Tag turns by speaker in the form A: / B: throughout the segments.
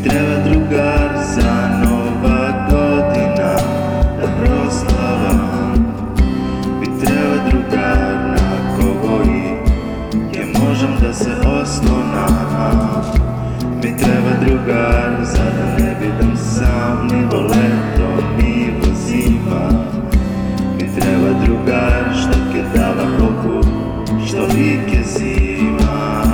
A: treba drugar za Nova godina da proslavam. Mi treba drugar na koji je možem da se oslonam. Mi treba drugar za da ne budem sam ni vo leto ni vo zima. Mi treba drugar što ke dava Bogu, što vike zima.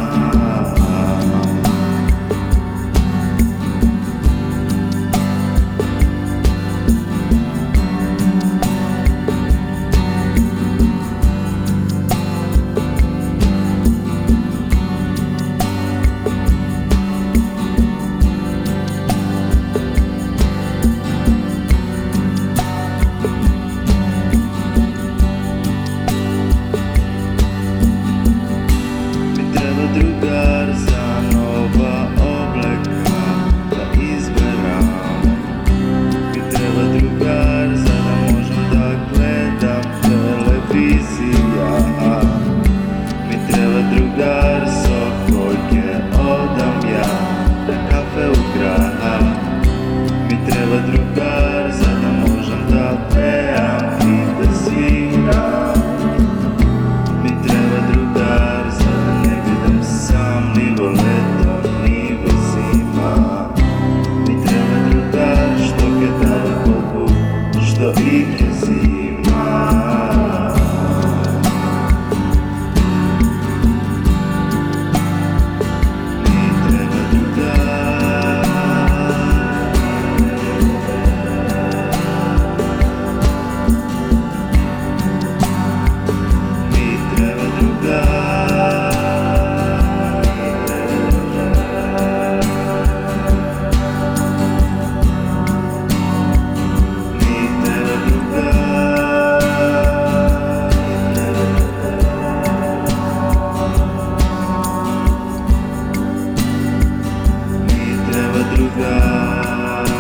A: Drugar za nova obleka da izberam. Mi treba drugar za da možem da gledam televizija. Mi treba drugar so kojke odam ja na kafe u grad. Mi treba drugar za da možem da pevam i da sviram. Mi treba drugar za da ne budem sam ni vo leto ni vo zima. Mi treba drugar što ke dava Bogu, što ike zima. Mi treba drugar. Mi treba drugar. Mi treba drugar.